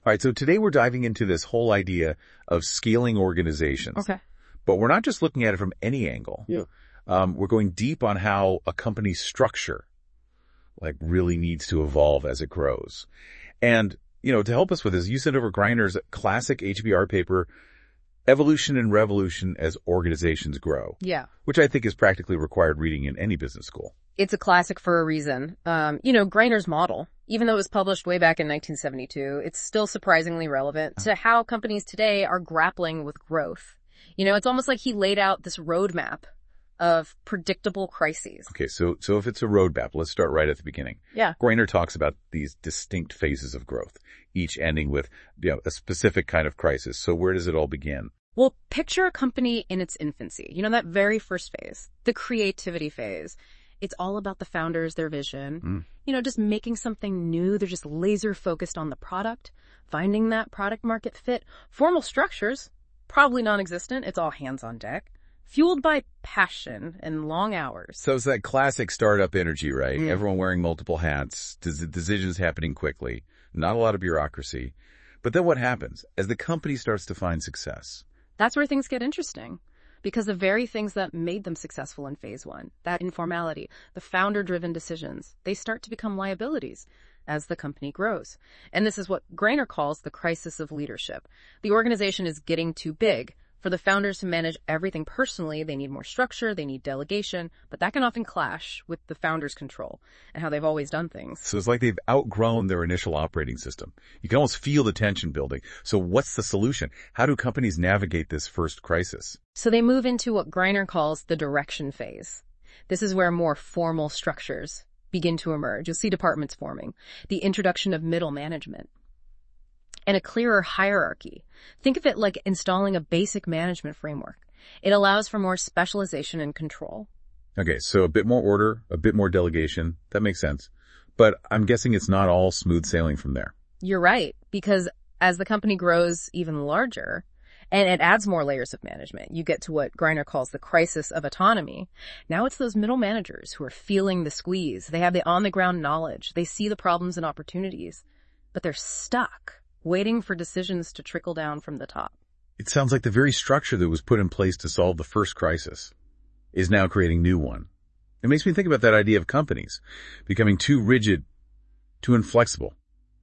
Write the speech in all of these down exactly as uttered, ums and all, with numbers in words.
All right, so today we're diving into this whole idea of scaling organizations. Okay. But we're not just looking at it from any angle. Yeah. Um, we're going deep on how a company's structure, like, really needs to evolve as it grows. And, you know, to help us with this, you sent over Greiner's classic H B R paper, Evolution and Revolution as Organizations Grow. Yeah. Which I think is practically required reading in any business school. It's a classic for a reason. Um, you know, Greiner's model, even though it was published way back in nineteen seventy-two, it's still surprisingly relevant to how companies today are grappling with growth. You know, it's almost like he laid out this roadmap of predictable crises. Okay, so so if it's a roadmap, let's start right at the beginning. Yeah. Greiner talks about these distinct phases of growth, each ending with, you know, a specific kind of crisis. So where does it all begin? Well, picture a company in its infancy. You know, that very first phase, the creativity phase. It's all about the founders, their vision, Mm. you know, just making something new. They're just laser focused on the product, finding that product market fit. Formal structures, probably non-existent. It's all hands on deck, fueled by passion and long hours. So it's that classic startup energy, right? Mm. Everyone wearing multiple hats, des- decisions happening quickly, not a lot of bureaucracy. But then what happens as the company starts to find success? That's where things get interesting. Because the very things that made them successful in phase one, that informality, the founder-driven decisions, they start to become liabilities as the company grows. And this is what Greiner calls the crisis of leadership. The organization is getting too big. For the founders to manage everything personally, they need more structure, they need delegation, but that can often clash with the founders' control and how they've always done things. So it's like they've outgrown their initial operating system. You can almost feel the tension building. So what's the solution? How do companies navigate this first crisis? So they move into what Greiner calls the direction phase. This is where more formal structures begin to emerge. You'll see departments forming, the introduction of middle management, and a clearer hierarchy. Think of it like installing a basic management framework. It allows for more specialization and control. Okay, so a bit more order, a bit more delegation. That makes sense. But I'm guessing it's not all smooth sailing from there. You're right, because as the company grows even larger, and it adds more layers of management, you get to what Greiner calls the crisis of autonomy. Now it's those middle managers who are feeling the squeeze. They have the on-the-ground knowledge. They see the problems and opportunities, but they're stuck, waiting for decisions to trickle down from the top. It sounds like the very structure that was put in place to solve the first crisis is now creating new one. It makes me think about that idea of companies becoming too rigid, too inflexible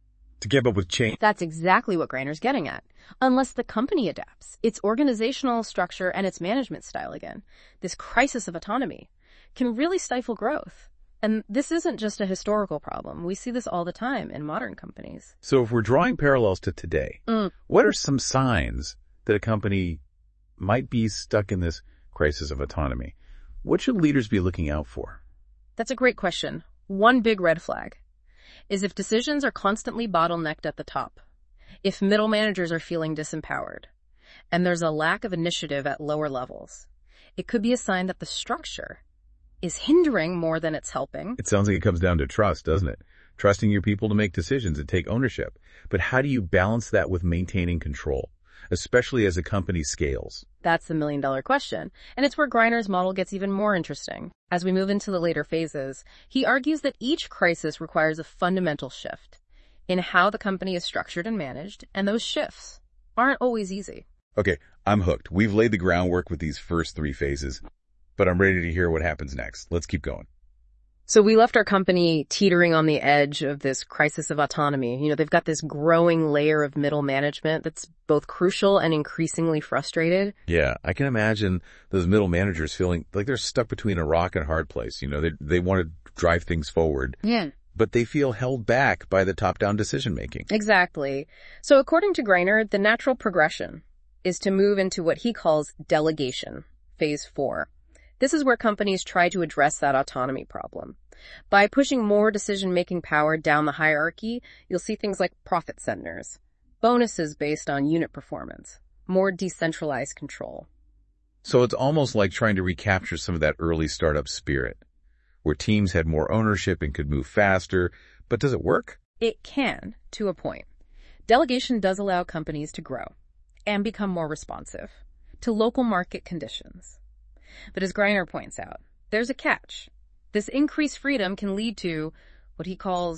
to keep up with change. That's exactly what Greiner's getting at. Unless the company adapts its organizational structure and its management style again, this crisis of autonomy can really stifle growth. And this isn't just a historical problem. We see this all the time in modern companies. So if we're drawing parallels to today, Mm. what are some signs that a company might be stuck in this crisis of autonomy? What should leaders be looking out for? That's a great question. One big red flag is if decisions are constantly bottlenecked at the top, if middle managers are feeling disempowered, and there's a lack of initiative at lower levels. It could be a sign that the structure is hindering more than it's helping. It sounds like it comes down to trust, doesn't it? Trusting your people to make decisions and take ownership. But how do you balance that with maintaining control, especially as a company scales? That's the million dollar question. And it's where Greiner's model gets even more interesting. As we move into the later phases, he argues that each crisis requires a fundamental shift in how the company is structured and managed, and those shifts aren't always easy. Okay, I'm hooked. We've laid the groundwork with these first three phases, but I'm ready to hear what happens next. Let's keep going. So we left our company teetering on the edge of this crisis of autonomy. You know, they've got this growing layer of middle management that's both crucial and increasingly frustrated. Yeah, I can imagine those middle managers feeling like they're stuck between a rock and a hard place. You know, they they want to drive things forward, Yeah. but they feel held back by the top-down decision-making. Exactly. So according to Greiner, the natural progression is to move into what he calls delegation, phase four. This is where companies try to address that autonomy problem. By pushing more decision-making power down the hierarchy, you'll see things like profit centers, bonuses based on unit performance, more decentralized control. So it's almost like trying to recapture some of that early startup spirit, where teams had more ownership and could move faster. But does it work? It can, to a point. Delegation does allow companies to grow and become more responsive to local market conditions. But as Greiner points out, there's a catch. This increased freedom can lead to what he calls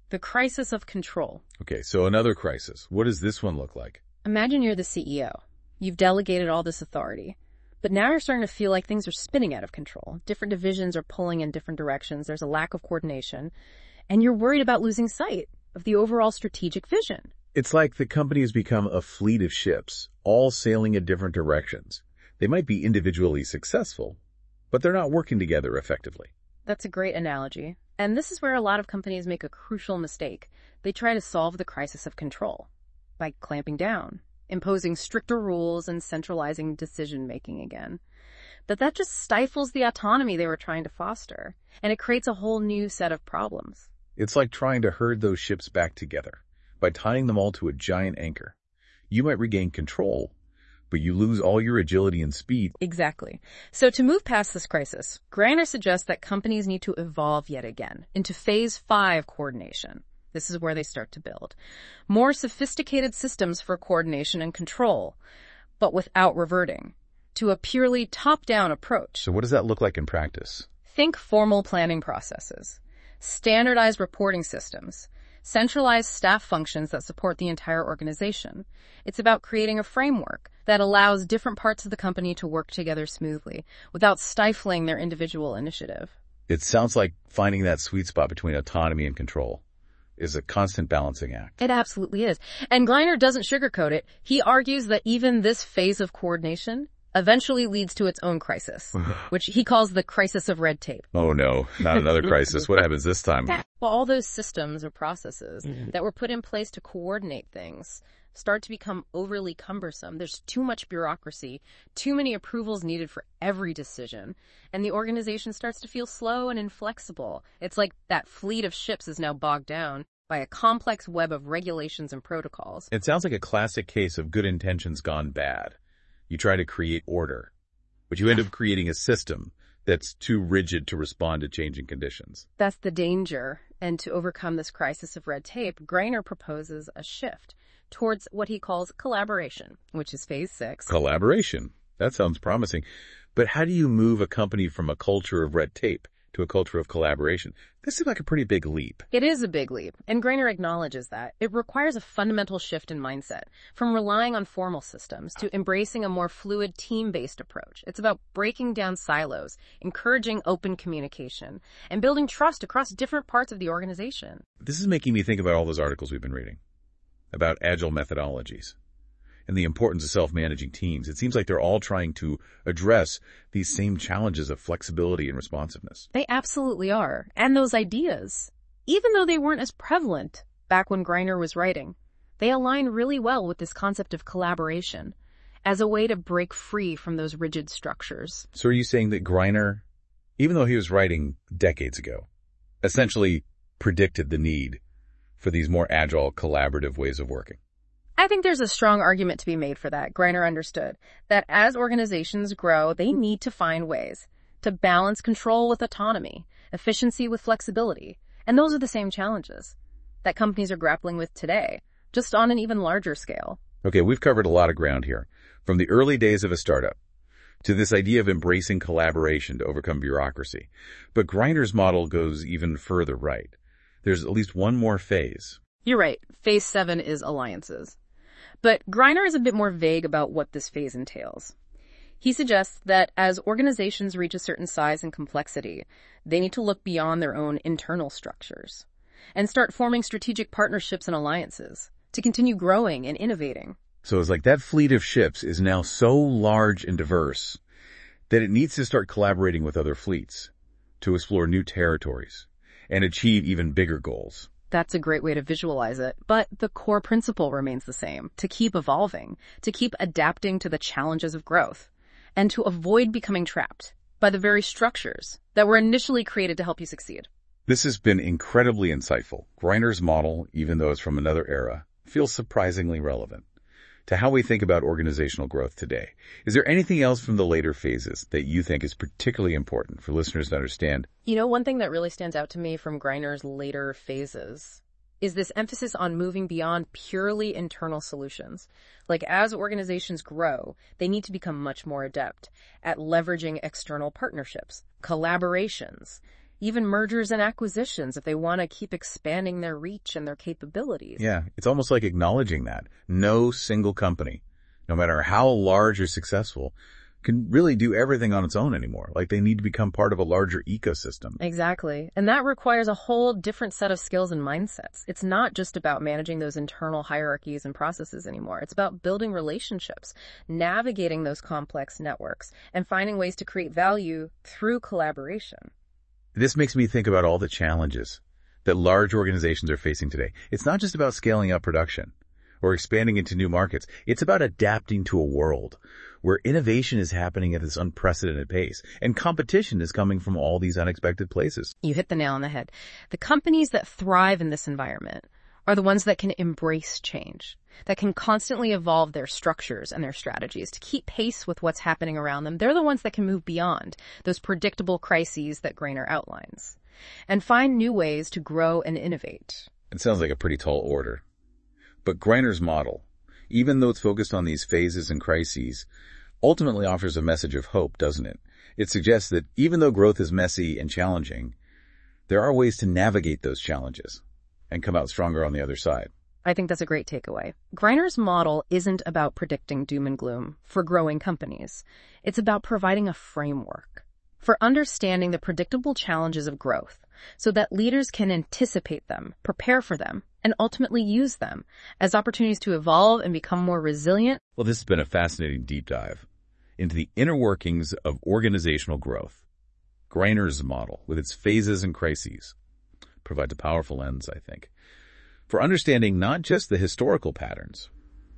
The crisis of control. Okay, so another crisis. What does this one look like? Imagine you're the C E O. You've delegated all this authority. But now you're starting to feel like things are spinning out of control. Different divisions are pulling in different directions. There's a lack of coordination. And you're worried about losing sight of the overall strategic vision. It's like the company has become a fleet of ships, all sailing in different directions. They might be individually successful, but they're not working together effectively. That's a great analogy. And this is where a lot of companies make a crucial mistake. They try to solve the crisis of control by clamping down, imposing stricter rules, and centralizing decision-making again. But that just stifles the autonomy they were trying to foster, and it creates a whole new set of problems. It's like trying to herd those ships back together by tying them all to a giant anchor. You might regain control, but you lose all your agility and speed. Exactly. So to move past this crisis, Greiner suggests that companies need to evolve yet again into phase five coordination. This is where they start to build more sophisticated systems for coordination and control, but without reverting to a purely top-down approach. So what does that look like in practice? Think formal planning processes, standardized reporting systems, centralized staff functions that support the entire organization. It's about creating a framework that allows different parts of the company to work together smoothly without stifling their individual initiative. It sounds like finding that sweet spot between autonomy and control is a constant balancing act. It absolutely is. And Greiner doesn't sugarcoat it. He argues that even this phase of coordination eventually leads to its own crisis, which he calls the crisis of red tape. Oh no, not another crisis. What happens this time? Well, all those systems or processes that were put in place to coordinate things start to become overly cumbersome. There's too much bureaucracy, too many approvals needed for every decision, and the organization starts to feel slow and inflexible. It's like that fleet of ships is now bogged down by a complex web of regulations and protocols. It sounds like a classic case of good intentions gone bad. You try to create order, but you end up creating a system that's too rigid to respond to changing conditions. That's the danger. And to overcome this crisis of red tape, Greiner proposes a shift towards what he calls collaboration, which is phase six. Collaboration. That sounds promising. But how do you move a company from a culture of red tape to a culture of collaboration? This seems like a pretty big leap. It is a big leap, and Greiner acknowledges that. It requires a fundamental shift in mindset, from relying on formal systems to embracing a more fluid, team-based approach. It's about breaking down silos, encouraging open communication, and building trust across different parts of the organization. This is making me think about all those articles we've been reading about agile methodologies and the importance of self-managing teams. It seems like they're all trying to address these same challenges of flexibility and responsiveness. They absolutely are. And those ideas, even though they weren't as prevalent back when Greiner was writing, they align really well with this concept of collaboration as a way to break free from those rigid structures. So are you saying that Greiner, even though he was writing decades ago, essentially predicted the need for these more agile, collaborative ways of working? I think there's a strong argument to be made for that. Greiner understood that as organizations grow, they need to find ways to balance control with autonomy, efficiency with flexibility. And those are the same challenges that companies are grappling with today, just on an even larger scale. Okay, we've covered a lot of ground here, from the early days of a startup to this idea of embracing collaboration to overcome bureaucracy. But Greiner's model goes even further right. There's at least one more phase. You're right. Phase seven is alliances. But Greiner is a bit more vague about what this phase entails. He suggests that as organizations reach a certain size and complexity, they need to look beyond their own internal structures and start forming strategic partnerships and alliances to continue growing and innovating. So it's like that fleet of ships is now so large and diverse that it needs to start collaborating with other fleets to explore new territories and achieve even bigger goals. That's a great way to visualize it. But the core principle remains the same: to keep evolving, to keep adapting to the challenges of growth, and to avoid becoming trapped by the very structures that were initially created to help you succeed. This has been incredibly insightful. Greiner's model, even though it's from another era, feels surprisingly relevant to how we think about organizational growth today. Is there anything else from the later phases that you think is particularly important for listeners to understand? You know, one thing that really stands out to me from Greiner's later phases is this emphasis on moving beyond purely internal solutions. Like, as organizations grow, they need to become much more adept at leveraging external partnerships, collaborations, even mergers and acquisitions if they want to keep expanding their reach and their capabilities. Yeah, it's almost like acknowledging that no single company, no matter how large or successful, can really do everything on its own anymore. Like they need to become part of a larger ecosystem. Exactly. And that requires a whole different set of skills and mindsets. It's not just about managing those internal hierarchies and processes anymore. It's about building relationships, navigating those complex networks, and finding ways to create value through collaboration. This makes me think about all the challenges that large organizations are facing today. It's not just about scaling up production or expanding into new markets. It's about adapting to a world where innovation is happening at this unprecedented pace and competition is coming from all these unexpected places. You hit the nail on the head. The companies that thrive in this environment are the ones that can embrace change, that can constantly evolve their structures and their strategies to keep pace with what's happening around them. They're the ones that can move beyond those predictable crises that Greiner outlines and find new ways to grow and innovate. It sounds like a pretty tall order. But Greiner's model, even though it's focused on these phases and crises, ultimately offers a message of hope, doesn't it? It suggests that even though growth is messy and challenging, there are ways to navigate those challenges and come out stronger on the other side. I think that's a great takeaway. Greiner's model isn't about predicting doom and gloom for growing companies. It's about providing a framework for understanding the predictable challenges of growth so that leaders can anticipate them, prepare for them, and ultimately use them as opportunities to evolve and become more resilient. Well, this has been a fascinating deep dive into the inner workings of organizational growth. Greiner's model, with its phases and crises, provides a powerful lens, I think, for understanding not just the historical patterns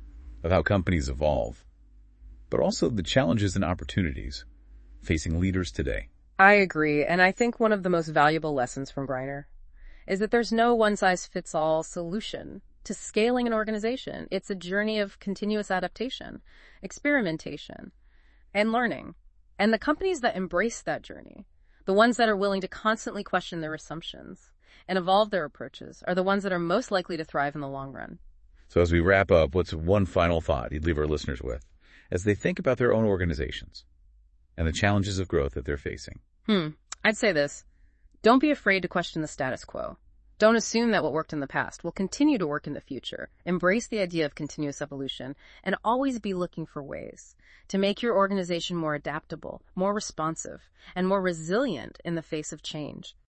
of how companies evolve, but also the challenges and opportunities facing leaders today. I agree, and I think one of the most valuable lessons from Greiner is that there's no one-size-fits-all solution to scaling an organization. It's a journey of continuous adaptation, experimentation, and learning. And the companies that embrace that journey, the ones that are willing to constantly question their assumptions and evolve their approaches, are the ones that are most likely to thrive in the long run. So as we wrap up, what's one final thought you'd leave our listeners with as they think about their own organizations and the challenges of growth that they're facing? Hmm. I'd say this. Don't be afraid to question the status quo. Don't assume that what worked in the past will continue to work in the future. Embrace the idea of continuous evolution and always be looking for ways to make your organization more adaptable, more responsive, and more resilient in the face of change.